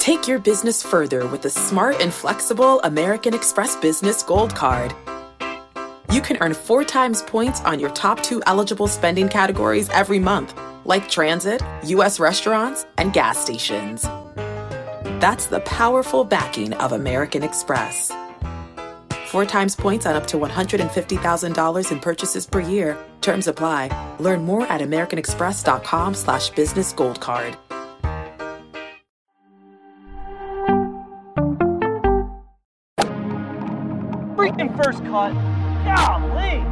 Take your business further with the smart and flexible American Express Business Gold Card. You can earn 4 times points on your top 2 eligible spending categories every month, like transit, U.S. restaurants, and gas stations. That's the powerful backing of American Express. 4 times points on up to $150,000 in purchases per year. Terms apply. Learn more at americanexpress.com/businessgoldcard. Freaking first cut. Golly.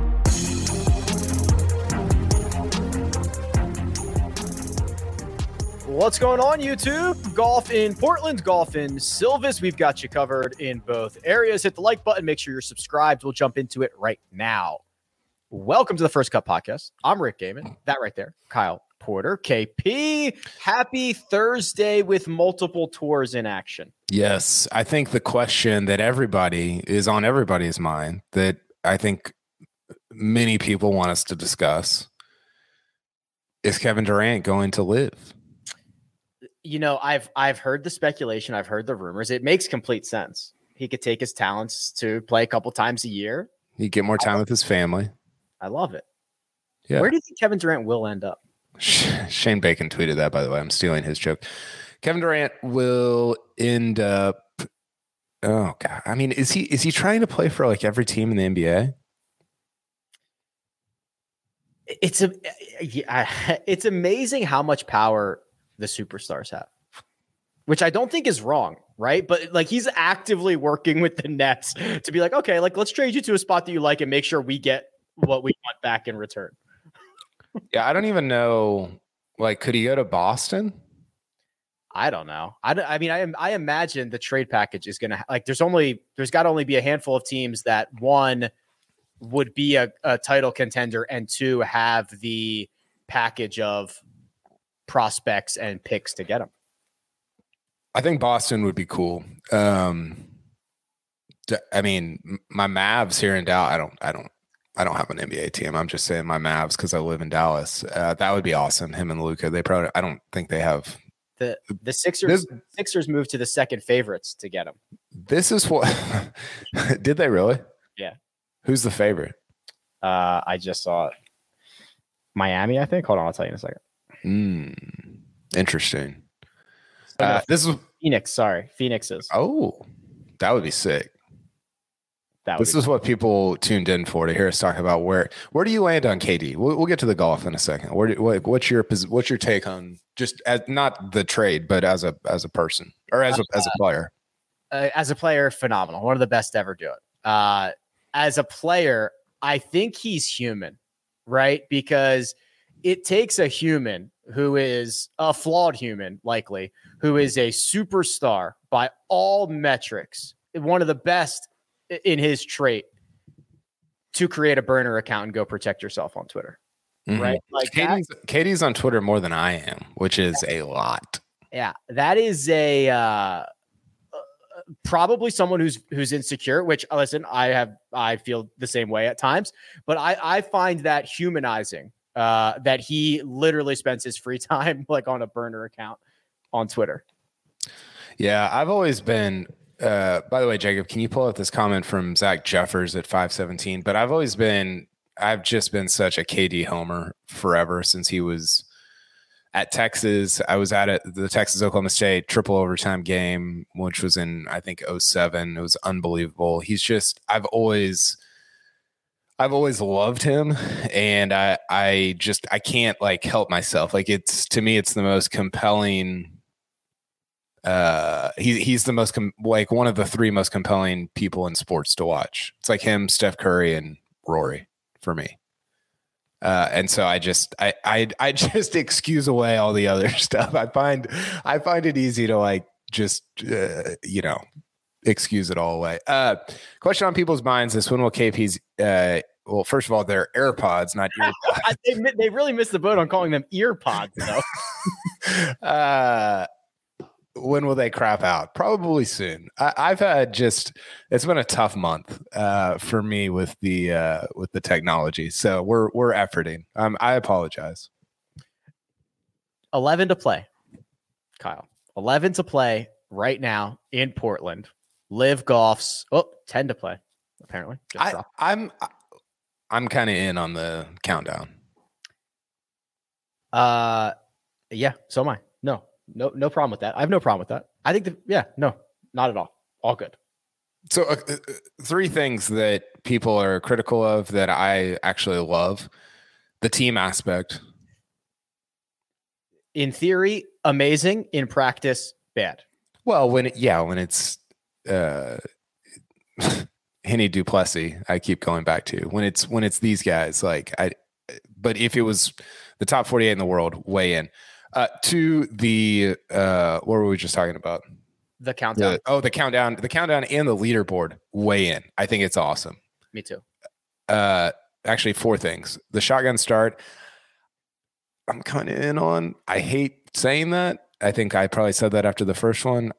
What's going on, YouTube? Golf in Portland, golf in Silvis. We've got you covered in both areas. Hit the like button. Make sure you're subscribed. We'll jump into it right now. Welcome to the First Cut Podcast. I'm Rick Gaiman. That right there, Kyle Porter, KP. Happy Thursday with multiple tours in action. Yes, I think the question that everybody is on everybody's mind that I think many people want us to discuss is Kevin Durant going to live? You know, I've heard the speculation. I've heard the rumors. It makes complete sense. He could take his talents to play a couple times a year. He'd get more time with his family. I love it. Yeah. Where do you think Kevin Durant will end up? Shane Bacon tweeted that, by the way. I'm stealing his joke. Kevin Durant will end up. Oh God! I mean, is he trying to play for like every team in the NBA? It's amazing how much power the superstars have, which I don't think is wrong, right? But like he's actively working with the Nets to be like, okay, like let's trade you to a spot that you like and make sure we get what we want back in return. Yeah, I don't even know. Like, could he go to Boston? I don't know. I imagine the trade package is going to like. There's got to only be a handful of teams that one would be a title contender and two have the package of prospects and picks to get them. I think Boston would be cool. I mean, my Mavs here in Dallas. I don't have an NBA team. I'm just saying my Mavs because I live in Dallas. That would be awesome. Him and Luka. They probably. I don't think they have. The Sixers moved to the second favorites to get him. This is what did they really? Yeah. Who's the favorite? I just saw it. Miami, I think. Hold on, I'll tell you in a second. Interesting. This is Phoenix. Sorry, Phoenix is. Oh, that would be sick. This is what people tuned in for, to hear us talk about where do you land on KD? We'll get to the golf in a second. What's your take on just as not the trade, but as a person or as a player? As a player, phenomenal. One of the best to ever do it. As a player, I think he's human, right? Because it takes a human who is a flawed human, likely, who is a superstar by all metrics, one of the best in his trait, to create a burner account and go protect yourself on Twitter. Mm-hmm. Right? Like Katie's on Twitter more than I am, which is a lot. Yeah. That is probably someone who's insecure, which listen, I feel the same way at times, but I find that humanizing, that he literally spends his free time like on a burner account on Twitter. Yeah. I've always been, by the way, Jacob, can you pull up this comment from Zach Jeffers at 517? But I've just been such a KD homer forever since he was at Texas. I was at the Texas Oklahoma State triple overtime game, which was in, I think, 2007. It was unbelievable. He's just, I've always loved him. And I can't like help myself. Like to me, it's the most compelling. He's the most like one of the 3 most compelling people in sports to watch. It's like him, Steph Curry, and Rory for me. And so I just excuse away all the other stuff. I find it easy to like just excuse it all away. Question on people's minds is when will KP's well, first of all, they're AirPods, not earpods. They really missed the boat on calling them earpods, though. When will they crap out? Probably soon. I've had it's been a tough month for me with the technology. So we're efforting. I apologize. 11 to play, Kyle. 11 to play. right now in Portland. Live Golf's 10 to play, apparently. I'm kind of in on the countdown. Yeah, so am I. No problem with that. I have no problem with that. I think no, not at all. All good. So 3 things that people are critical of that I actually love. The team aspect. In theory, amazing. In practice, bad. Well, when it's Henny Duplessis, I keep going back to when it's these guys but if it was the top 48 in the world, weigh in. To the what were we just talking about? The countdown. The countdown and the leaderboard weigh in. I think it's awesome. Me too. Actually 4 things. The shotgun start, I'm kind of in on. I hate saying that. I think I probably said that after the first one.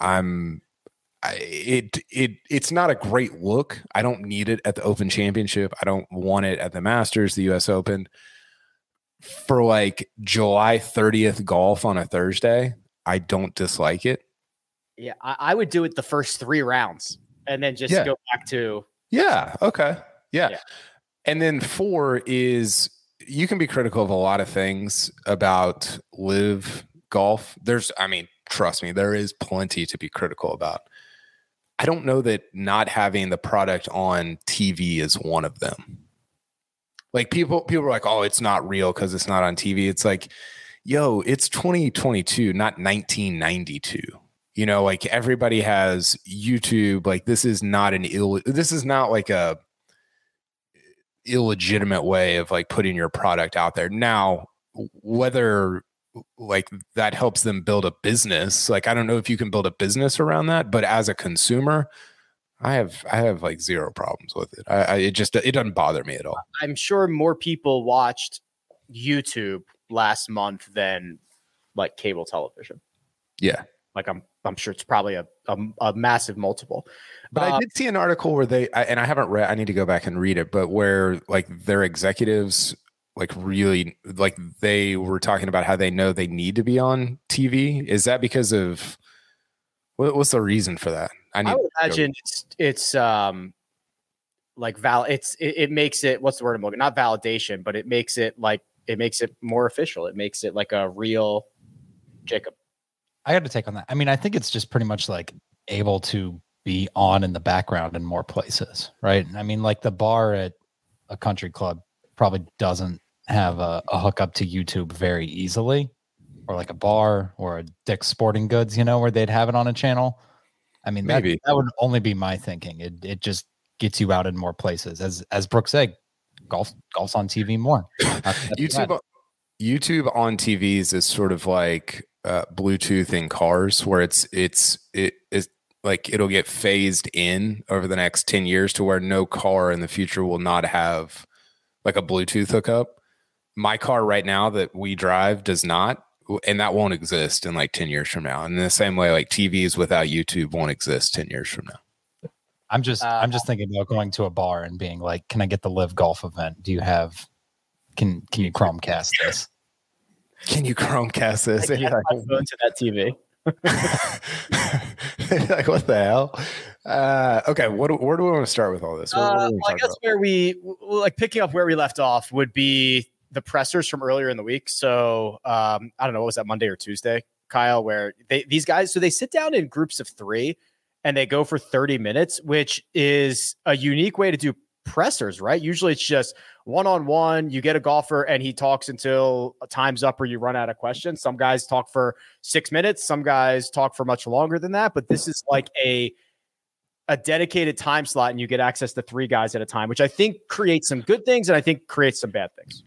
It's not a great look. I don't need it at the Open Championship. I don't want it at the Masters, the US Open. For like July 30th golf on a Thursday, I don't dislike it. Yeah, I would do it the first 3 rounds and then just go back to. Yeah. Okay. Yeah. And then 4 is you can be critical of a lot of things about live golf. Trust me, there is plenty to be critical about. I don't know that not having the product on TV is one of them. Like people are like, oh, it's not real because it's not on TV. It's like, yo, it's 2022, not 1992. Like everybody has YouTube. Like this is not like a illegitimate way of like putting your product out there. Now, whether like that helps them build a business, like I don't know if you can build a business around that, but as a consumer, I have like 0 problems with it. It doesn't bother me at all. I'm sure more people watched YouTube last month than like cable television. Yeah. Like I'm sure it's probably a massive multiple. But I did see an article where I haven't read, I need to go back and read it, but where like their executives like really like they were talking about how they know they need to be on TV. Is that because of what's the reason for that? I would imagine it's like it makes it, what's the word I'm looking, not validation, but it makes it more official. It makes it like a real Jacob. I got to take on that. I mean, I think it's just pretty much like able to be on in the background in more places, right? I mean, like the bar at a country club probably doesn't have a hookup to YouTube very easily, or like a bar or a Dick's Sporting Goods, where they'd have it on a channel. I mean, maybe that would only be my thinking. It just gets you out in more places. As Brooke said, golf's on TV more. YouTube on TVs is sort of like Bluetooth in cars, where it's like it'll get phased in over the next 10 years to where no car in the future will not have like a Bluetooth hookup. My car right now that we drive does not, and that won't exist in like 10 years from now. And in the same way, like TVs without YouTube won't exist 10 years from now. I'm just thinking about going to a bar and being like, can I get the Live Golf event? Do you have, can you Chromecast this? Can you Chromecast this? I can't go into that TV. Like, what the hell? Okay, where do we want to start with all this? I guess where we like picking up where we left off would be the pressers from earlier in the week. So I don't know, what was that, Monday or Tuesday, Kyle, where these guys, so they sit down in groups of 3 and they go for 30 minutes, which is a unique way to do pressers, right? Usually it's just one-on-one, you get a golfer and he talks until time's up or you run out of questions. Some guys talk for 6 minutes, some guys talk for much longer than that, but this is like a dedicated time slot and you get access to 3 guys at a time, which I think creates some good things and I think creates some bad things.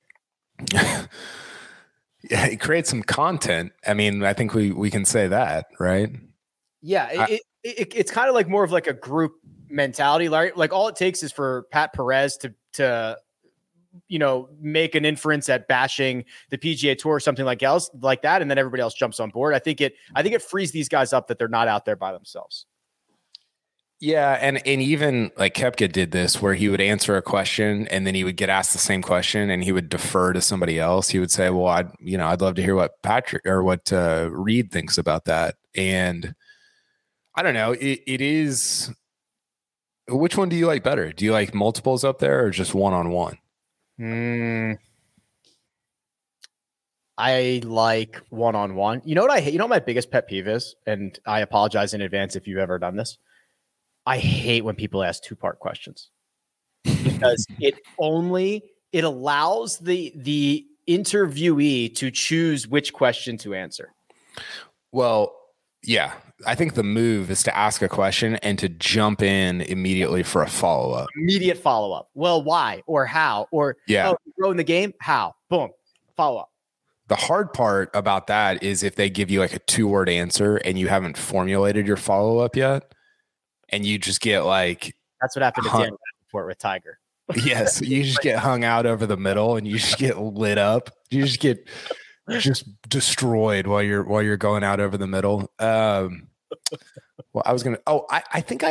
Yeah, it creates some content. I mean, I think we can say that, right? Yeah, it's kind of like more of like a group mentality. Like all it takes is for Pat Perez to make an inference at bashing the PGA Tour or something like that, and then everybody else jumps on board. I think it frees these guys up that they're not out there by themselves. Yeah, and even like Koepka did this, where he would answer a question and then he would get asked the same question and he would defer to somebody else. He would say, "Well, I'd love to hear what Patrick or what Reed thinks about that." And I don't know. It is. Which one do you like better? Do you like multiples up there or just one-on-one? I like one-on-one. You know what I hate? You know what my biggest pet peeve is? And I apologize in advance if you've ever done this. I hate when people ask two-part questions because it allows the interviewee to choose which question to answer. Well, yeah. I think the move is to ask a question and to jump in immediately for a follow-up. Immediate follow-up. Well, why or how? Or throw in the game? How? Boom. Follow-up. The hard part about that is if they give you like a 2-word answer and you haven't formulated your follow-up yet, and you just get like that's what happened to Dan Rappaport with Tiger. Yes, you just get hung out over the middle and you just get lit up. You just get destroyed while you're going out over the middle. Well, I was gonna. Oh, I think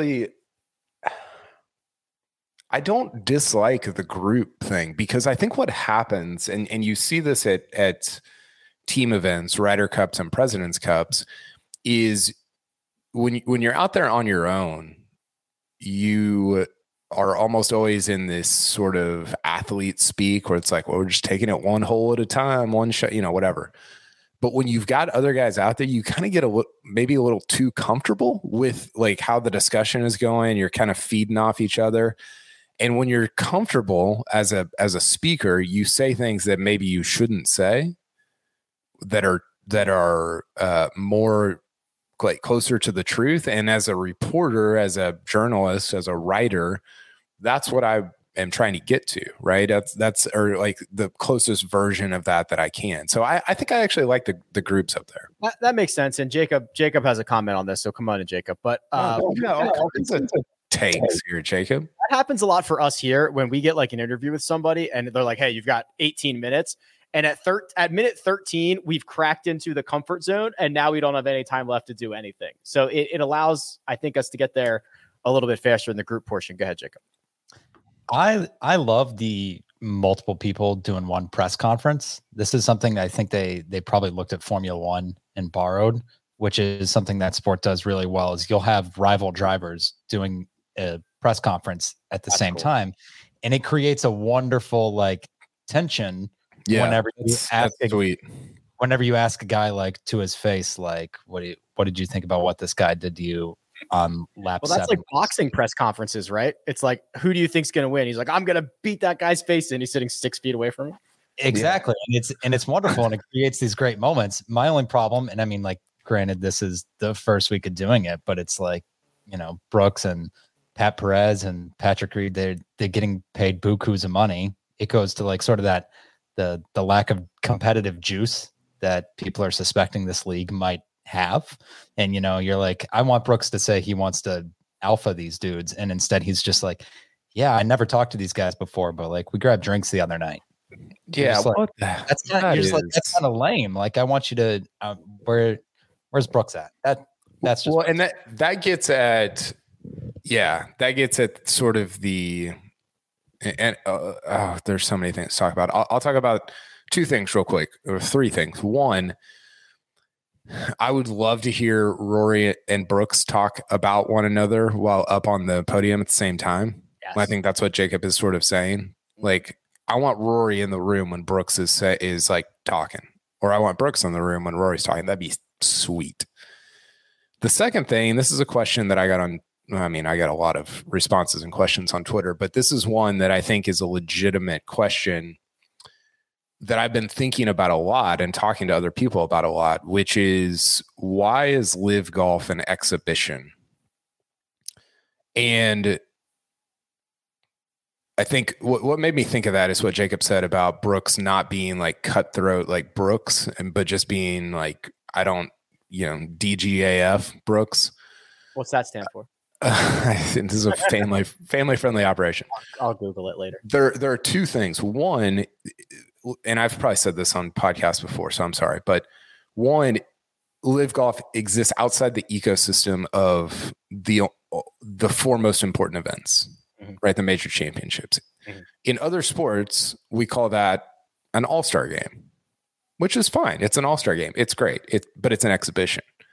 I don't dislike the group thing because I think what happens, and you see this at team events, Ryder Cups and President's Cups, is when you're out there on your own, you are almost always in this sort of athlete speak where it's like, well, we're just taking it one hole at a time, one shot, whatever. But when you've got other guys out there, you kind of get maybe a little too comfortable with like how the discussion is going. You're kind of feeding off each other. And when you're comfortable as a speaker, you say things that maybe you shouldn't say that are more like closer to the truth. And as a reporter, as a journalist, as a writer, that's what I am trying to get to, right? That's or like the closest version of that I can. So I think I actually like the groups up there. That makes sense. And Jacob has a comment on this, so come on in, Jacob. But takes here, Jacob. That happens a lot for us here when we get like an interview with somebody and they're like, hey, you've got 18 minutes. And at minute 13, we've cracked into the comfort zone and now we don't have any time left to do anything. So it allows, I think, us to get there a little bit faster in the group portion. Go ahead, Jacob. I love the multiple people doing one press conference. This is something I think they probably looked at Formula One and borrowed, which is something that sport does really well, is you'll have rival drivers doing a press conference at the same time. And it creates a wonderful like tension whenever you ask a guy like to his face, like, what did you think about what this guy did to you on lap 7? Well, that's like boxing press conferences, right? It's like, who do you think's going to win? He's like, I'm going to beat that guy's face in. He's sitting 6 feet away from him. Exactly. Yeah. And it's wonderful. And it creates these great moments. My only problem, and I mean, like, granted, this is the first week of doing it, but it's like, Brooks and Pat Perez and Patrick Reed, they're getting paid bukus of money. It goes to like sort of that, the lack of competitive juice that people are suspecting this league might have. And, you're like, I want Brooks to say he wants to alpha these dudes. And instead he's just like, yeah, I never talked to these guys before, but like we grabbed drinks the other night. Yeah. Like, that's kind of lame. Like, I want you to, where's Brooks at? That's just, well, and that gets at, sort of the, and there's so many things to talk about. I'll talk about 2 things real quick, or 3 things. One, I would love to hear Rory and Brooks talk about one another while up on the podium at the same time. Yes. I think that's what Jacob is sort of saying. Like, I want Rory in the room when Brooks is like talking, or I want Brooks in the room when Rory's talking. That'd be sweet. The second thing, this is a question that I got a lot of responses and questions on Twitter, but this is one that I think is a legitimate question that I've been thinking about a lot and talking to other people about a lot, which is, why is LIV Golf an exhibition? And I think what made me think of that is what Jacob said about Brooks not being like cutthroat like Brooks, but just being like, I don't, DGAF Brooks. What's that stand for? I think this is a family friendly operation. I'll Google it later. There are 2 things. One, and I've probably said this on podcasts before, so I'm sorry, but one, LIV Golf exists outside the ecosystem of the 4 most important events, right? The major championships. Mm-hmm. In other sports, we call that an all-star game, which is fine. It's an all-star game. It's great. But it's an exhibition.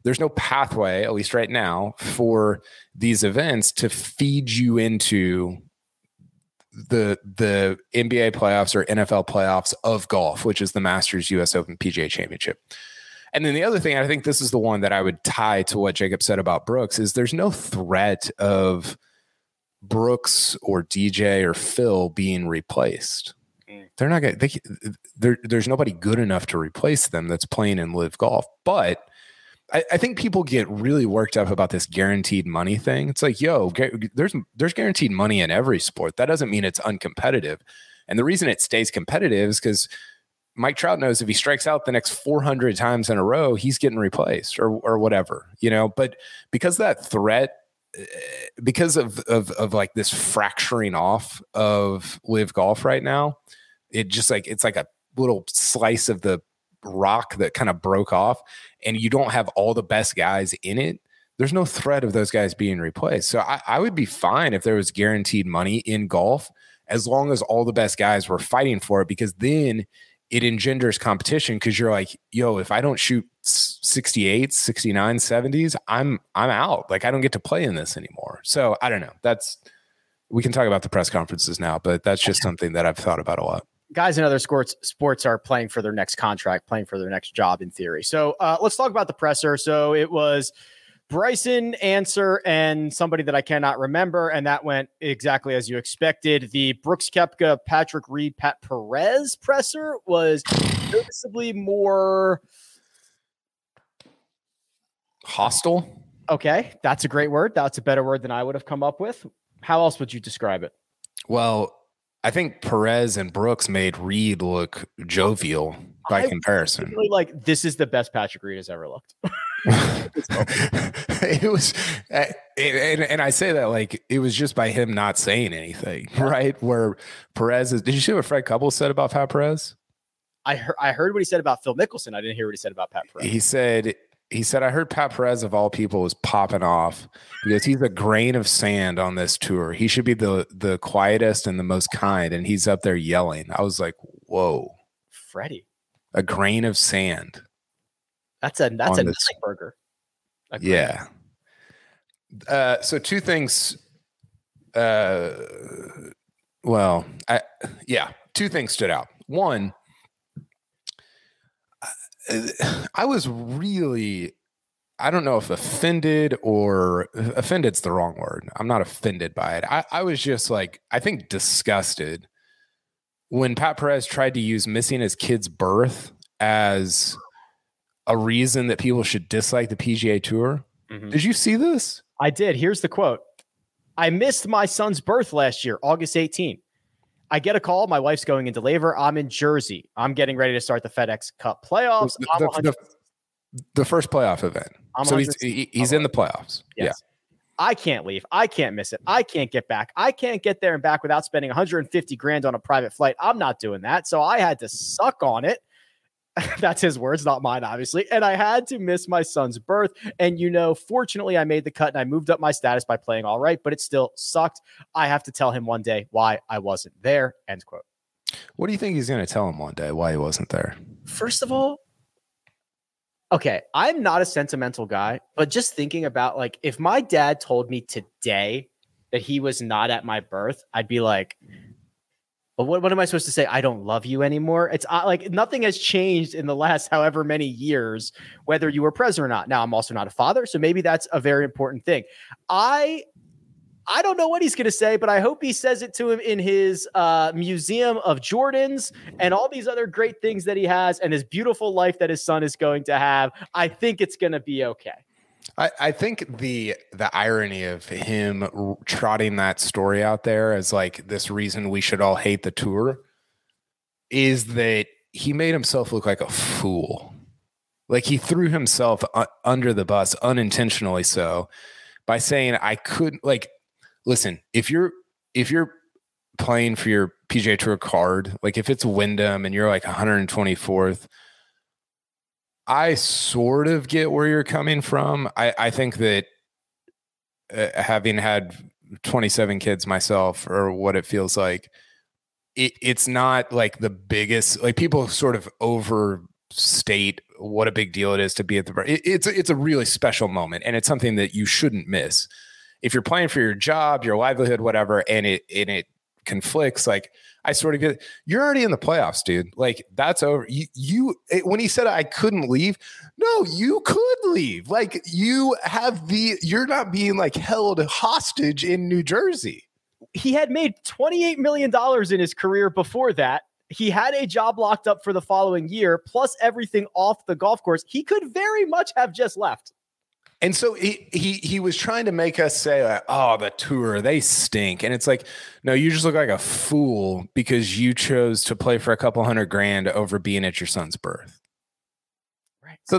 there's no pathway, at least right now, for these events to feed you into the NBA playoffs or NFL playoffs of golf, which is the Masters, US Open, PGA Championship. And then the other thing, I think this is the one that I would tie to what Jacob said about Brooks, is there's no threat of Brooks or DJ or Phil being replaced. They're not going to, there's nobody good enough to replace them that's playing in live golf. But I think people get really worked up about this guaranteed money thing. It's like, yo, there's guaranteed money in every sport. That doesn't mean it's uncompetitive. And the reason it stays competitive is because Mike Trout knows if he strikes out the next 400 times in a row, he's getting replaced or whatever, but because that threat, because of like this fracturing off of live golf right now, it just like, it's like a little slice of the rock that kind of broke off, and you don't have all the best guys in it. There's no threat of those guys being replaced. So I would be fine if there was guaranteed money in golf, as long as all the best guys were fighting for it, because then it engenders competition. Because you're like, yo, if I don't shoot 68s, 69, 70s, I'm out. Like, I don't get to play in this anymore. So I don't know. We can talk about the press conferences now, but that's just something that I've thought about a lot. Guys in other sports are playing for their next contract, playing for their next job in theory. So let's talk about the presser. So it was Bryson, Answer, and somebody that I cannot remember, and that went exactly as you expected. The Brooks Koepka, Patrick Reed, Pat Perez presser was noticeably more hostile. Okay, that's a great word. That's a better word than I would have come up with. How else would you describe it? Well, I think Perez and Brooks made Reed look jovial by comparison. Really, like, this is the best Patrick Reed has ever looked. It was, and I say that like it was just by him not saying anything, right? Where Perez is. Did you see what Fred Couples said about Pat Perez? I heard what he said about Phil Mickelson. I didn't hear what he said about Pat Perez. He said, I heard Pat Perez of all people was popping off because he's a grain of sand on this tour. He should be the quietest and the most kind, and he's up there yelling. I was like, whoa, Freddie, a grain of sand. That's a nothing burger. Yeah. So two things. Two things stood out. One, I was really, I don't know if offended or offended's the wrong word. I'm not offended by it. I was just like, I think disgusted when Pat Perez tried to use missing his kid's birth as a reason that people should dislike the PGA Tour. Mm-hmm. Did you see this? I did. Here's the quote. I missed my son's birth last year, August 18th. I get a call. My wife's going into labor. I'm in Jersey. I'm getting ready to start the FedEx Cup playoffs. The first playoff event. So he's in the playoffs. Yes. Yeah. I can't leave. I can't miss it. I can't get back. I can't get there and back without spending $150,000 on a private flight. I'm not doing that. So I had to suck on it. That's his words, not mine, obviously. And I had to miss my son's birth. And, fortunately, I made the cut and I moved up my status by playing all right, but it still sucked. I have to tell him one day why I wasn't there. End quote. What do you think he's going to tell him one day why he wasn't there? First of all, okay, I'm not a sentimental guy, but just thinking about, like, if my dad told me today that he was not at my birth, I'd be like, but what am I supposed to say? I don't love you anymore. It's like nothing has changed in the last however many years, whether you were present or not. Now, I'm also not a father, so maybe that's a very important thing. I don't know what he's going to say, but I hope he says it to him in his museum of Jordans and all these other great things that he has and his beautiful life that his son is going to have. I think it's going to be okay. I think the irony of him trotting that story out there as like this reason we should all hate the tour is that he made himself look like a fool. Like he threw himself under the bus unintentionally so by saying I couldn't, like, listen, if you're playing for your PGA Tour card, like if it's Wyndham and you're like 124th, I sort of get where you're coming from. I think that having had 27 kids myself, or what it feels like, it's not like the biggest, like people sort of overstate what a big deal it is to be at the it's a really special moment, and it's something that you shouldn't miss. If you're playing for your job, your livelihood, whatever, and it conflicts, like I sort of get it. You're already in the playoffs, dude. Like that's over. When he said I couldn't leave, no, you could leave. Like you're not being like held hostage in New Jersey. He had made $28 million in his career before that. He had a job locked up for the following year, plus everything off the golf course. He could very much have just left. And so he was trying to make us say, like, oh, the tour, they stink. And it's like, no, you just look like a fool because you chose to play for a couple $100,000 over being at your son's birth. Right. So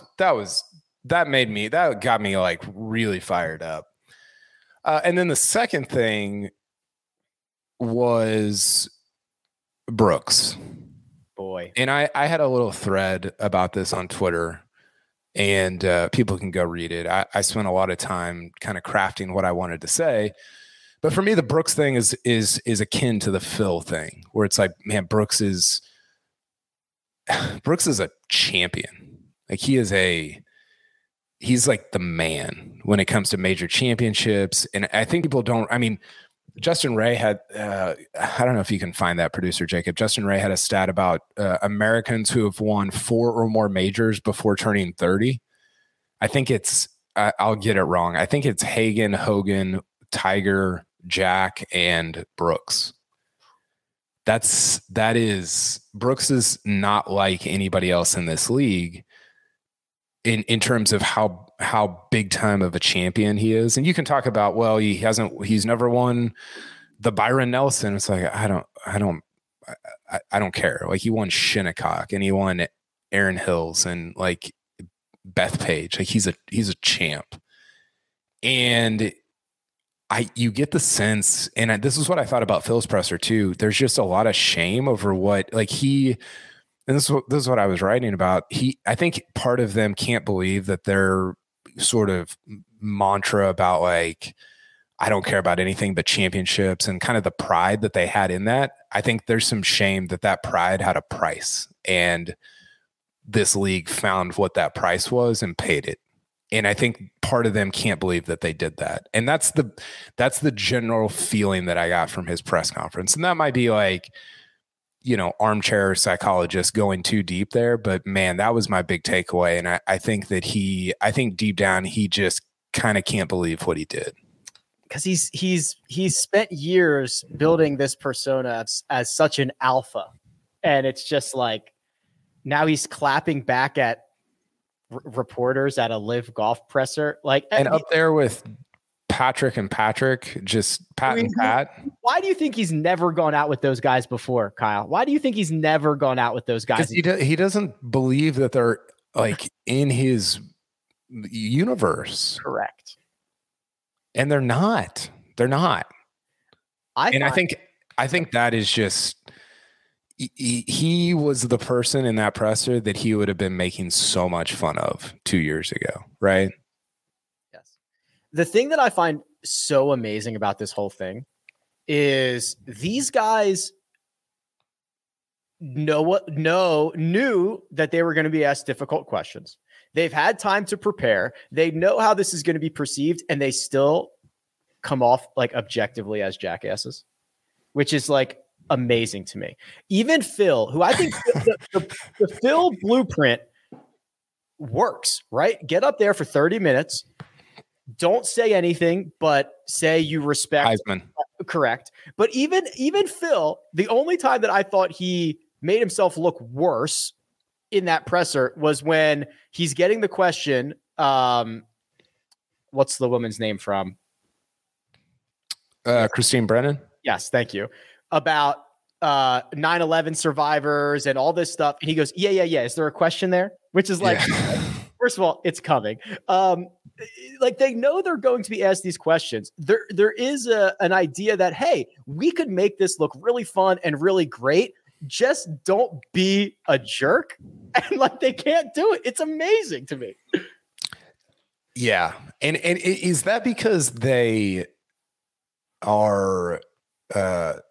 that got me like really fired up. And then the second thing was Brooks. Boy. And I had a little thread about this on Twitter, and people can go read it. I spent a lot of time kind of crafting what I wanted to say. But for me, the Brooks thing is akin to the Phil thing, where it's like, man, Brooks is a champion. Like he's like the man when it comes to major championships. And I think people don't, I mean, Justin Ray had, I don't know if you can find that, producer Jacob. Justin Ray had a stat about Americans who have won 4 or more majors before turning 30. I think it's, I'll get it wrong. I think it's Hagen, Hogan, Tiger, Jack, and Brooks. Brooks is not like anybody else in this league in terms of how big time of a champion he is. And you can talk about, well, he's never won the Byron Nelson. It's like, I don't care. Like he won Shinnecock and he won Aaron Hills and like Bethpage. Like he's a champ. And you get the sense, and this is what I thought about Phil's presser too. There's just a lot of shame over what, like and this is what I was writing about. I think part of them can't believe that their sort of mantra about like, I don't care about anything but championships and kind of the pride that they had in that. I think there's some shame that pride had a price, and this league found what that price was and paid it. And I think part of them can't believe that they did that. And that's the general feeling that I got from his press conference. And that might be like, armchair psychologist going too deep there, but man, that was my big takeaway. And I think that I think deep down, he just kind of can't believe what he did. Because he's spent years building this persona as such an alpha. And it's just like, now he's clapping back at reporters at a live golf presser. Like, and up there with Patrick and Patrick, just Pat and Pat. Why do you think he's never gone out with those guys before, Kyle? Why do you think he's never gone out with those guys? He doesn't believe that they're like in his universe. Correct. And they're not. I think that is just, he was the person in that presser that he would have been making so much fun of 2 years ago, right? The thing that I find so amazing about this whole thing is these guys knew that they were going to be asked difficult questions. They've had time to prepare. They know how this is going to be perceived, and they still come off like objectively as jackasses, which is like amazing to me. Even Phil, who I think the Phil blueprint works, right? Get up there for 30 minutes. Don't say anything, but say you respect Heisman. Correct. But even Phil, the only time that I thought he made himself look worse in that presser was when he's getting the question. What's the woman's name from? Christine Brennan. Yes. Thank you. About 9/11 survivors and all this stuff. And he goes, yeah. Is there a question there? Which is like, first of all, it's coming. Like they know they're going to be asked these questions. There is an idea that, hey, we could make this look really fun and really great. Just don't be a jerk. And like they can't do it. It's amazing to me. Yeah. And is that because they are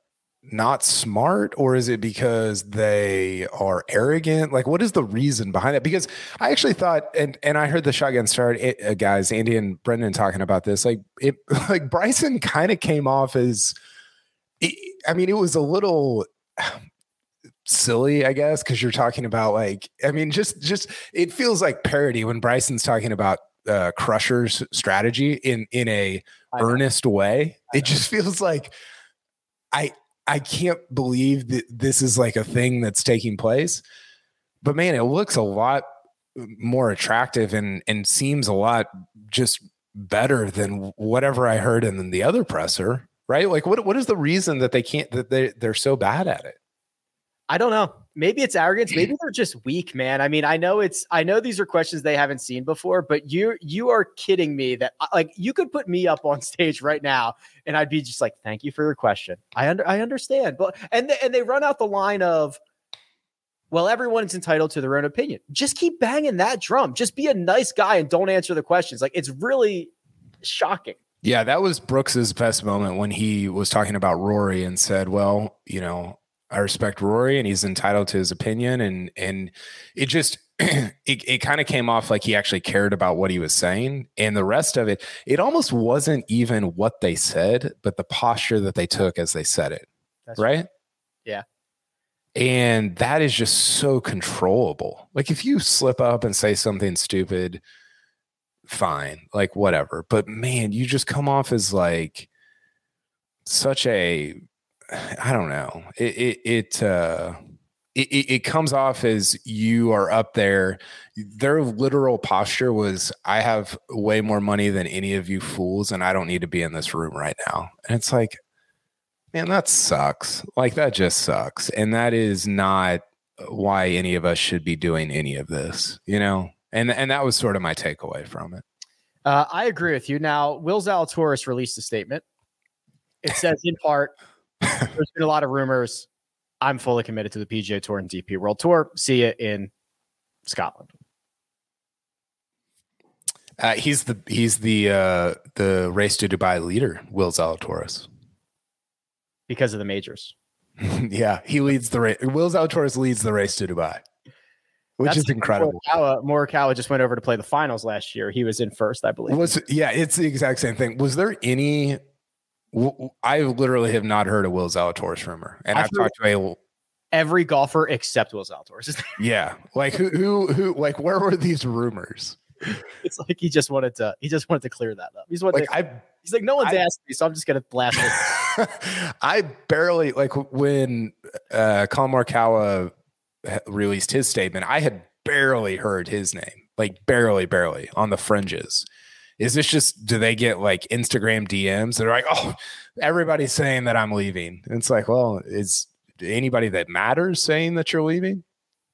not smart, or is it because they are arrogant? Like, what is the reason behind it? Because I actually thought, and I heard the Shotgun Start guys, Andy and Brendan, talking about this. Like Bryson kind of came off as, it was a little silly, I guess, because you're talking about just it feels like parody when Bryson's talking about Crusher's strategy in a earnest way. It just feels like I can't believe that this is like a thing that's taking place. But man, it looks a lot more attractive and seems a lot just better than whatever I heard in the other presser, right? Like what is the reason that they're so bad at it? I don't know. Maybe it's arrogance. Maybe they're just weak, man. I mean, I know these are questions they haven't seen before, but you are kidding me that you could put me up on stage right now and I'd be just like, thank you for your question. I understand. But and they run out the line of, well, everyone's entitled to their own opinion. Just keep banging that drum. Just be a nice guy and don't answer the questions. Like, it's really shocking. Yeah, that was Brooks's best moment when he was talking about Rory and said, well, I respect Rory and he's entitled to his opinion. And it just, it kind of came off like he actually cared about what he was saying. And the rest of it almost wasn't even what they said, but the posture that they took as they said it. That's right? Yeah. And that is just so controllable. Like if you slip up and say something stupid, fine, like whatever. But man, you just come off as like such a, I don't know. It comes off as you are up there. Their literal posture was, I have way more money than any of you fools, and I don't need to be in this room right now. And it's like, man, that sucks. Like that just sucks. And that is not why any of us should be doing any of this, And that was sort of my takeaway from it. I agree with you. Now, Will Zalatoris released a statement. It says in part, there's been a lot of rumors. I'm fully committed to the PGA Tour and DP World Tour. See you in Scotland. He's the Race to Dubai leader, Will Zalatoris, because of the majors. Yeah, he leads the race. Will Zalatoris leads the Race to Dubai, which is incredible. Morikawa just went over to play the finals last year. He was in first, I believe. It's the exact same thing. Was there any? I literally have not heard a Will Zalatoris rumor, and I've talked to every golfer except Will Zalatoris. Yeah, like who? Like where were these rumors? It's like he just wanted to clear that up. He's like, no one's asked me, so I'm just gonna blast it. I barely when Collin Morikawa released his statement. I had barely heard his name, like barely on the fringes. Is this just, do they get like Instagram DMs? They're like, oh, everybody's saying that I'm leaving. And it's like, well, is anybody that matters saying that you're leaving?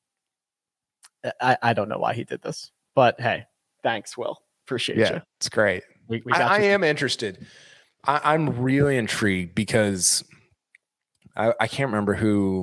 I don't know why he did this, but hey, thanks, Will. Appreciate you. It's great. I am interested. I'm really intrigued because I can't remember who.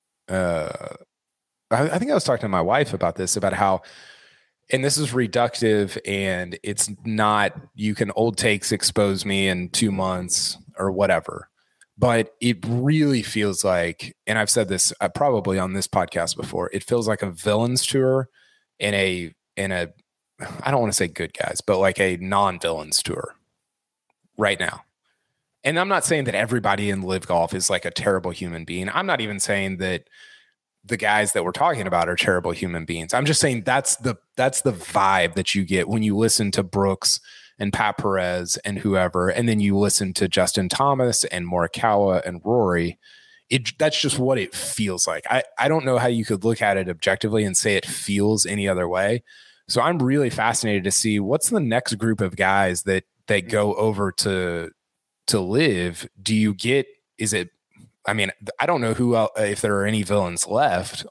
I think I was talking to my wife about this, about how, and this is reductive and it's not, you can old takes expose me in 2 months or whatever, but it really feels like, and I've said this probably on this podcast before, it feels like a villains tour in a, I don't want to say good guys, but like a non-villains tour right now. And I'm not saying that everybody in Live Golf is like a terrible human being. I'm not even saying that the guys that we're talking about are terrible human beings. I'm just saying that's the vibe that you get when you listen to Brooks and Pat Perez and whoever, and then you listen to Justin Thomas and Morikawa and Rory. That's just what it feels like. I don't know how you could look at it objectively and say it feels any other way. So I'm really fascinated to see what's the next group of guys that go over to Live. Do you get, is it, I mean, I don't know who else, if there are any villains left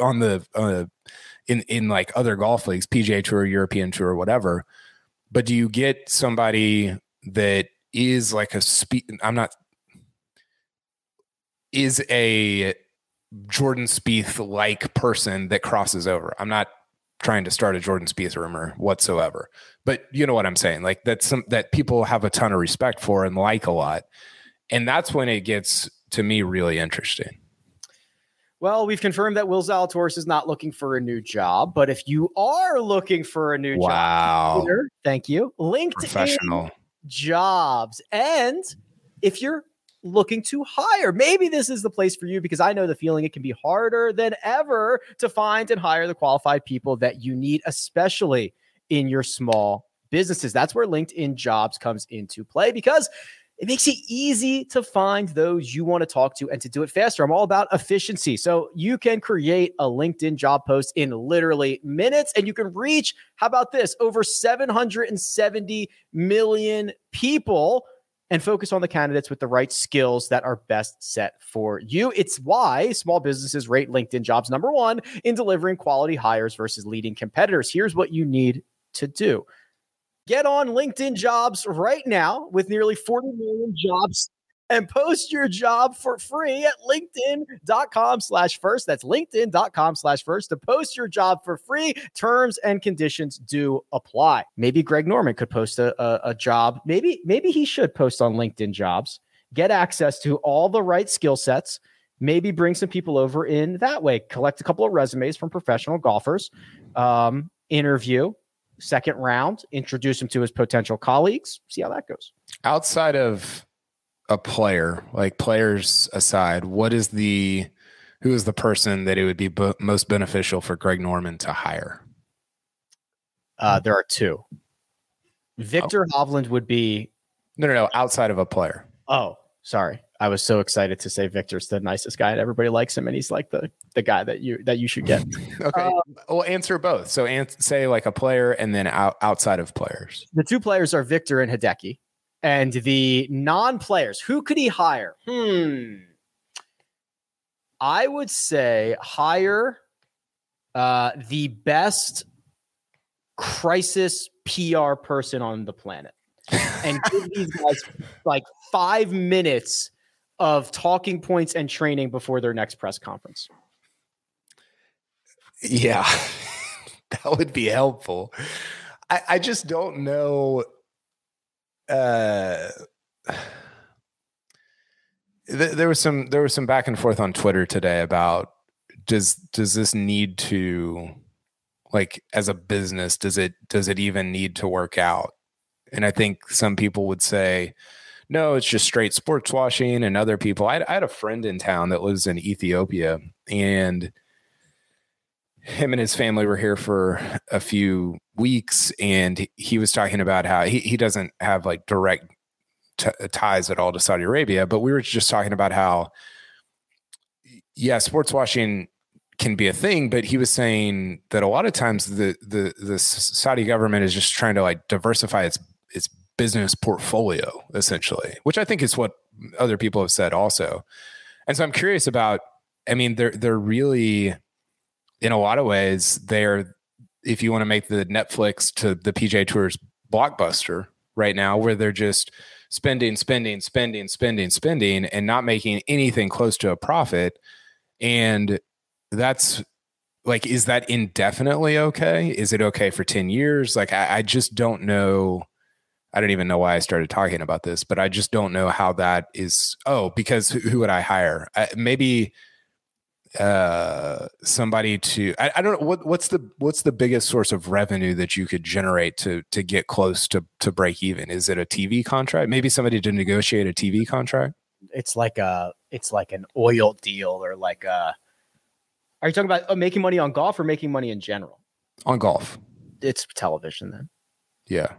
in like other golf leagues, PGA Tour, European Tour, whatever. But do you get somebody that is like is a Jordan Spieth like person that crosses over? I'm not trying to start a Jordan Spieth rumor whatsoever, but you know what I'm saying? Like that people have a ton of respect for and like a lot. And that's when it gets to me really interesting. Well, we've confirmed that Will Zalatoris is not looking for a new job, but if you are looking for a new job, thank you. LinkedIn Professional Jobs. And if you're looking to hire, maybe this is the place for you, because I know the feeling it can be harder than ever to find and hire the qualified people that you need, especially in your small businesses. That's where LinkedIn Jobs comes into play, because it makes it easy to find those you want to talk to and to do it faster. I'm all about efficiency. So you can create a LinkedIn job post in literally minutes, and you can reach, how about this, over 770 million people, and focus on the candidates with the right skills that are best set for you. It's why small businesses rate LinkedIn Jobs number one in delivering quality hires versus leading competitors. Here's what you need to do. Get on LinkedIn Jobs right now with nearly 40 million jobs, and post your job for free at linkedin.com/first. That's linkedin.com/first to post your job for free. Terms and conditions do apply. Maybe Greg Norman could post a job. Maybe he should post on LinkedIn Jobs, get access to all the right skill sets, maybe bring some people over in that way, collect a couple of resumes from professional golfers, interview, second round, introduce him to his potential colleagues, see how that goes. Outside of a player, like players aside, who is the person that it would be most beneficial for Greg Norman to hire? There are two. Victor Hovland would be... No, outside of a player. Oh, sorry. I was so excited to say Victor's the nicest guy and everybody likes him, and he's like the guy that you should get. Okay. Well, answer both. So say like a player, and then outside of players. The two players are Victor and Hideki. And the non-players, who could he hire? I would say hire the best crisis PR person on the planet, and give these guys like 5 minutes of talking points and training before their next press conference. Yeah, that would be helpful. I just don't know. There was some back and forth on Twitter today about does this need to, like, as a business, does it even need to work out? And I think some people would say, no, it's just straight sports washing. And other people, I had a friend in town that lives in Ethiopia, and him and his family were here for a few weeks, and he was talking about how he doesn't have like direct ties at all to Saudi Arabia, but we were just talking about how, yeah, sports washing can be a thing, but he was saying that a lot of times the Saudi government is just trying to like diversify its business portfolio, essentially, which I think is what other people have said also. And so I'm curious about, I mean, they're really, in a lot of ways, if you want to make the Netflix to the PGA Tour's Blockbuster right now, where they're just spending and not making anything close to a profit. And that's like, is that indefinitely okay? Is it okay for 10 years? Like, I just don't know. I don't even know why I started talking about this, but I just don't know how that is. Oh, because who would I hire? Maybe somebody to, I don't know what's the biggest source of revenue that you could generate to get close to break even. Is it a TV contract? Maybe somebody to negotiate a TV contract. It's like an oil deal, or like are you talking about making money on golf or making money in general? On golf. It's television then. Yeah.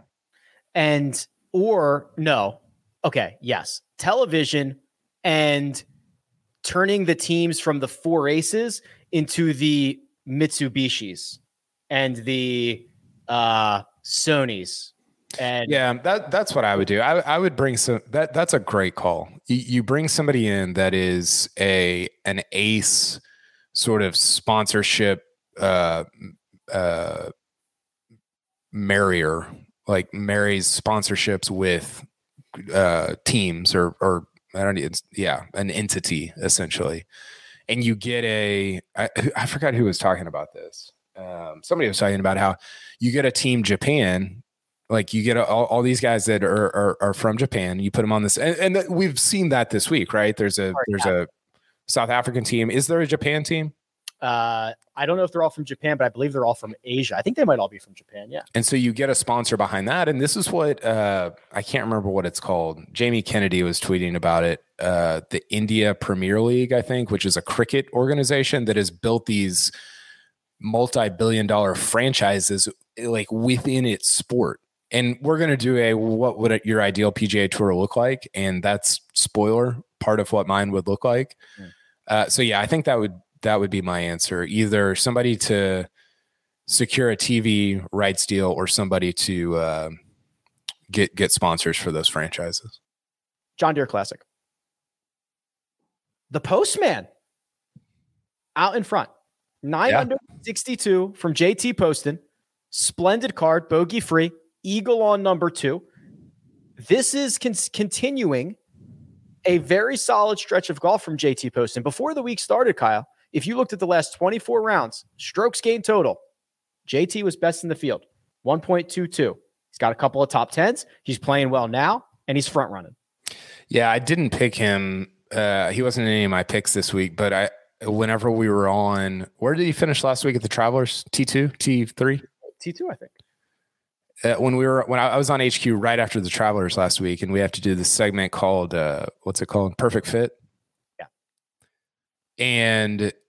Yes, television, and turning the teams from the 4 aces into the Mitsubishis and the Sonys. And yeah, that's what I would do. I would bring that's a great call. You bring somebody in that is an ace sort of sponsorship marries sponsorships with teams or an entity, essentially. And you get I forgot who was talking about this. Somebody was talking about how you get a Team Japan Like you get all these guys that are from Japan. You put them on this, and we've seen that this week, right? There's a South African team. Is there a Japan team? I don't know if they're all from Japan, but I believe they're all from Asia. I think they might all be from Japan. Yeah. And so you get a sponsor behind that. And this is what, I can't remember what it's called. Jamie Kennedy was tweeting about it. The India Premier League, I think, which is a cricket organization that has built these multi-billion-dollar franchises like within its sport. And we're going to do what would your ideal PGA Tour look like? And that's, spoiler, part of what mine would look like. So yeah, I think that would be my answer. Either somebody to secure a TV rights deal or somebody to get sponsors for those franchises. John Deere Classic. The Postman out in front. 962 from JT Poston. Splendid card, bogey free, eagle on number 2. This is continuing a very solid stretch of golf from JT Poston. Before the week started, Kyle, if you looked at the last 24 rounds, strokes gained total, JT was best in the field, 1.22. He's got a couple of top 10s. He's playing well now, and he's front running. Yeah, I didn't pick him. He wasn't in any of my picks this week, but whenever we were on, where did he finish last week at the Travelers? T2, T3, T2, I think. When I was on HQ right after the Travelers last week, and we have to do this segment called what's it called? Perfect Fit. Yeah. And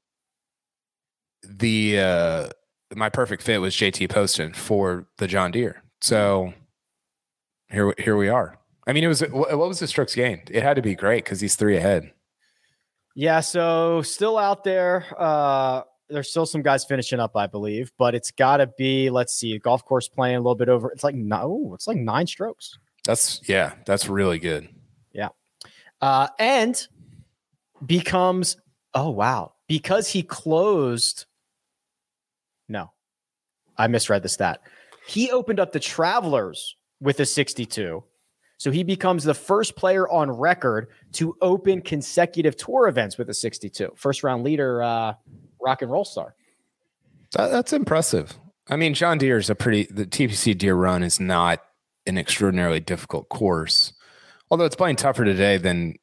the my perfect fit was JT Poston for the John Deere. So here we are. I mean, what was the strokes gained? It had to be great because he's 3 ahead. Yeah, so still out there. There's still some guys finishing up, I believe, but it's got to be, let's see, golf course playing a little bit over. It's like 9 strokes. That's really good. Yeah. And becomes, because he closed. No, I misread the stat. He opened up the Travelers with a 62. So he becomes the first player on record to open consecutive tour events with a 62. First round leader, rock and roll star. That's impressive. I mean, John Deere is the TPC Deere Run is not an extraordinarily difficult course, although it's playing tougher today than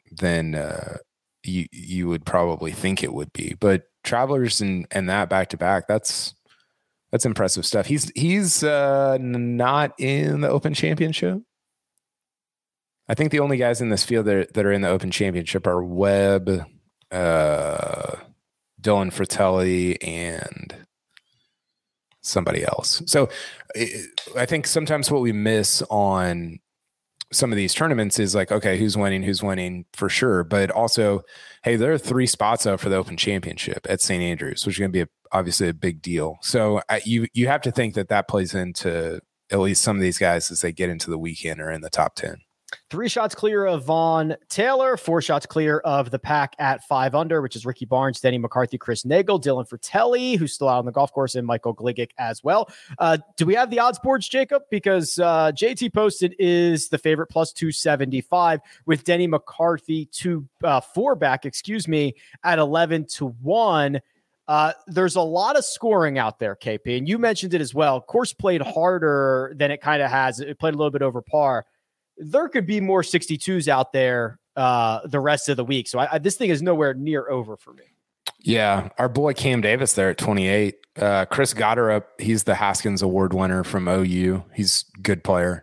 you would probably think it would be. But Travelers and that back to back, that's impressive stuff. He's not in the Open Championship. I think the only guys in this field that are in the Open Championship are Webb, Dylan Fratelli, and somebody else. So I think sometimes what we miss on some of these tournaments is like, okay, who's winning for sure. But also, hey, there are 3 spots out for the Open Championship at St. Andrews, which is going to be obviously a big deal. So you have to think that plays into at least some of these guys as they get into the weekend or in the top 10. 3 shots clear of Vaughn Taylor, 4 shots clear of the pack at 5 under, which is Ricky Barnes, Denny McCarthy, Chris Nagel, Dylan Fratelli, who's still out on the golf course, and Michael Gligic as well. Do we have the odds boards, Jacob? Because JT Poston is the favorite, plus 275, with Denny McCarthy 4 back, at 11-1. There's a lot of scoring out there, KP, and you mentioned it as well. Course played harder than it kind of has. It played a little bit over par. There could be more 62s out there the rest of the week. So this thing is nowhere near over for me. Yeah. Our boy Cam Davis there at 28. Chris Gotterup, he's the Haskins Award winner from OU. He's a good player.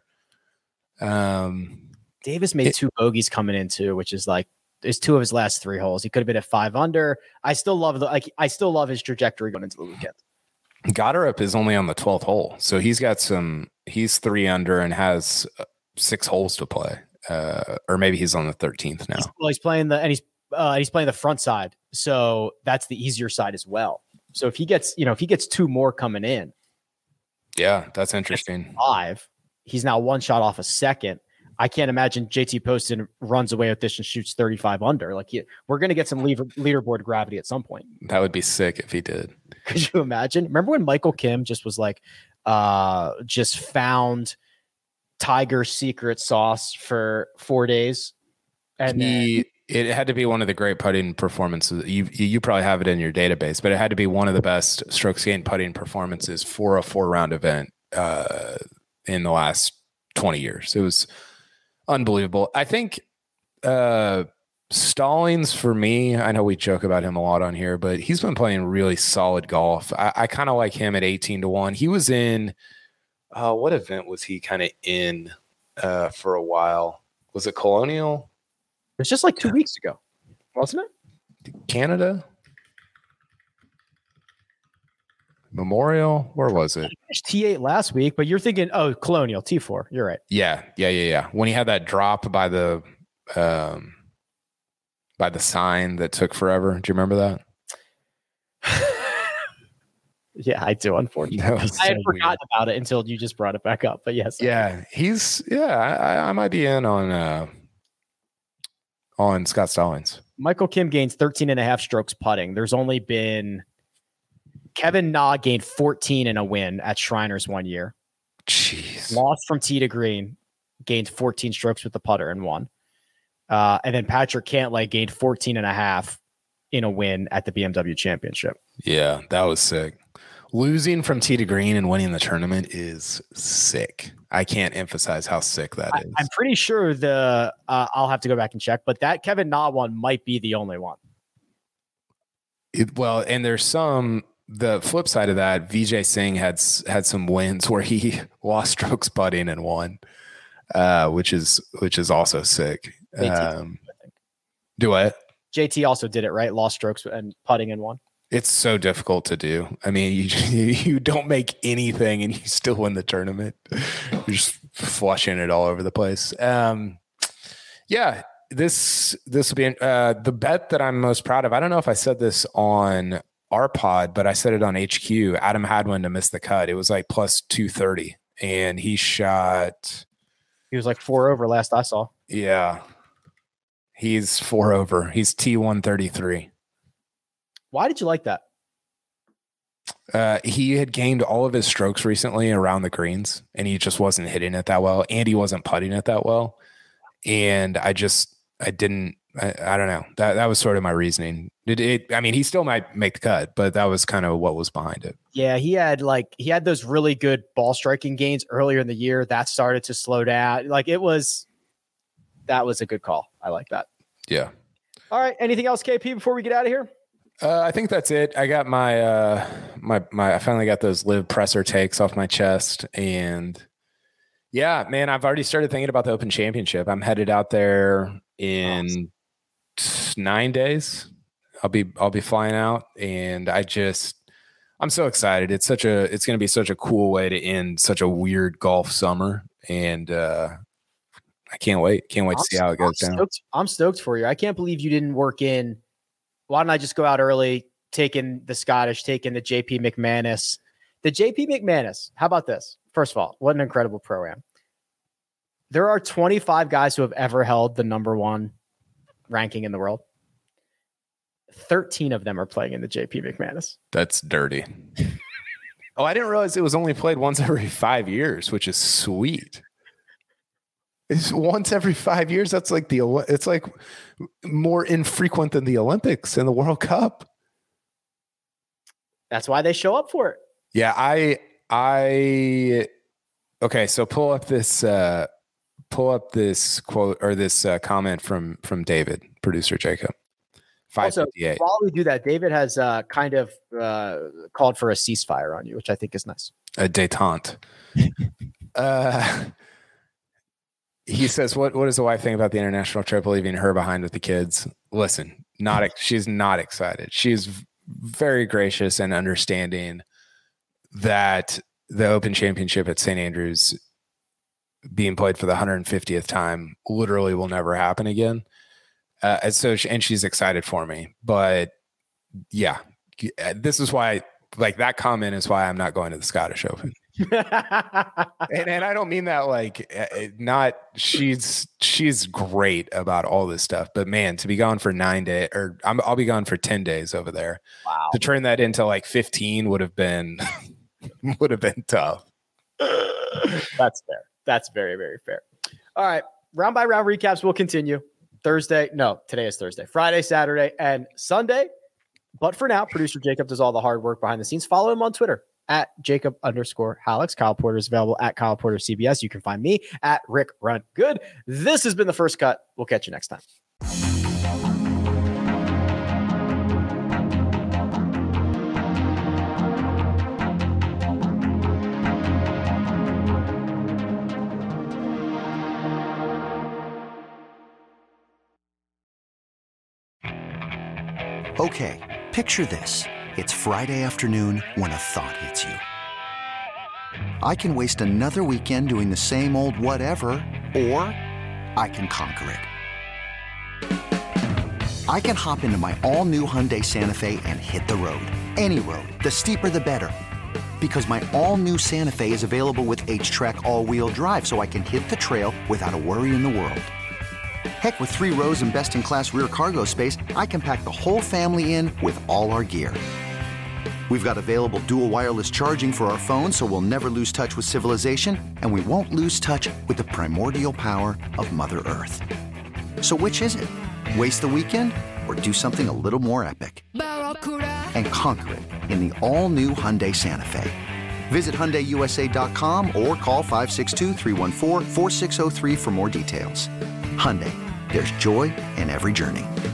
Davis made 2 bogeys coming in too, which is like, it's 2 of his last 3 holes. He could have been at 5 under. I still love his trajectory going into the weekend. Gotterup is only on the 12th hole. So he's 3 under and has 6 holes to play, or maybe he's on the 13th now. He's playing he's playing the front side, so that's the easier side as well. So if he gets 2 more coming in, yeah, that's interesting. 5, he's now 1 shot off a second. I can't imagine JT Poston runs away with this and shoots 35 under. Like we're going to get some leaderboard gravity at some point. That would be sick if he did. Could you imagine? Remember when Michael Kim just was like, just found Tiger's secret sauce for 4 days, and it had to be one of the great putting performances. You probably have it in your database, but it had to be one of the best strokes gained putting performances for a 4-round event in the last 20 years. It was unbelievable. I think Stallings, for me, I know we joke about him a lot on here, but he's been playing really solid golf. I kind of like him at 18-1. He was in what event was he kind of in for a while? Was it Colonial? It was just like 2 weeks ago, wasn't it? Canada? Memorial? Where was it? T8 last week, but you're thinking, Colonial, T4. You're right. Yeah. When he had that drop by the sign that took forever. Do you remember that? Yeah, I do, unfortunately. I had forgotten about it until you just brought it back up. But yes. Yeah, I might be in on Scott Stallings. Michael Kim gains 13.5 strokes putting. There's only been Kevin Na gained 14 in a win at Shriners 1 year. Jeez. Lost from tee to green, gained 14 strokes with the putter and won. And then Patrick Cantlay gained 14.5 in a win at the BMW Championship. Yeah, that was sick. Losing from tee to green and winning the tournament is sick. I can't emphasize how sick that is. I'm pretty sure I'll have to go back and check, but that Kevin Na one might be the only one. And there's the flip side of that, Vijay Singh had some wins where he lost strokes putting and won, which is also sick. Do what? JT also did it, right? Lost strokes and putting and won. It's so difficult to do. I mean, you don't make anything and you still win the tournament. You're just flushing it all over the place. Yeah, this will be the bet that I'm most proud of. I don't know if I said this on our pod, but I said it on HQ. Adam Hadwin to miss the cut. It was like plus 230, and he was like 4 over last I saw. Yeah, he's 4 over. He's T133. Why did you like that? He had gained all of his strokes recently around the greens, and he just wasn't hitting it that well, and he wasn't putting it that well. And I don't know. That was sort of my reasoning. I mean, he still might make the cut, but that was kind of what was behind it. Yeah, he had those really good ball striking gains earlier in the year. That started to slow down. That was a good call. I like that. Yeah. All right. Anything else, KP, before we get out of here? I think that's it. I got I finally got those live presser takes off my chest, and yeah, man, I've already started thinking about the Open Championship. I'm headed out there in 9 days. I'll be flying out, and I'm so excited. It's going to be such a cool way to end such a weird golf summer, and I can't wait. Can't wait to see how it goes down. I'm stoked for you. I can't believe you didn't work in. Why don't I just go out early, taking the Scottish, taking the JP McManus. The JP McManus, how about this? First of all, what an incredible program. There are 25 guys who have ever held the number 1 ranking in the world. 13 of them are playing in the JP McManus. That's dirty. Oh, I didn't realize it was only played once every 5 years, which is sweet. It's once every 5 years. That's like it's like more infrequent than the Olympics and the World Cup. That's why they show up for it. Yeah, okay. So pull up this quote or this comment from David, producer Jacob. 558. Also, while we do that, David has kind of called for a ceasefire on you, which I think is nice. A détente. He says, what does the wife think about the international trip, leaving her behind with the kids? Listen, she's not excited. She's very gracious and understanding that the Open Championship at St. Andrews being played for the 150th time literally will never happen again. And she's excited for me. But yeah, this is why, that comment is why I'm not going to the Scottish Open. and I don't mean that she's great about all this stuff, but man, to be gone for 9 days, or I'll be gone for 10 days over there. Wow. To turn that into 15 would have been tough. That's fair. That's very, very fair. All right. Round by round recaps will continue today is Thursday, Friday, Saturday, and Sunday. But for now, producer Jacob does all the hard work behind the scenes. Follow him on Twitter at Jacob_Hallex. Kyle Porter is available at Kyle Porter CBS. You can find me at Rick Run Good. This has been The First Cut. We'll catch you next time. Okay, picture this. It's Friday afternoon when a thought hits you. I can waste another weekend doing the same old whatever, or I can conquer it. I can hop into my all-new Hyundai Santa Fe and hit the road. Any road. The steeper, the better. Because my all-new Santa Fe is available with H-Track all-wheel drive, so I can hit the trail without a worry in the world. Heck, with 3 rows and best-in-class rear cargo space, I can pack the whole family in with all our gear. We've got available dual wireless charging for our phones, so we'll never lose touch with civilization, and we won't lose touch with the primordial power of Mother Earth. So which is it? Waste the weekend or do something a little more epic? And conquer it in the all-new Hyundai Santa Fe. Visit HyundaiUSA.com or call 562-314-4603 for more details. Hyundai, there's joy in every journey.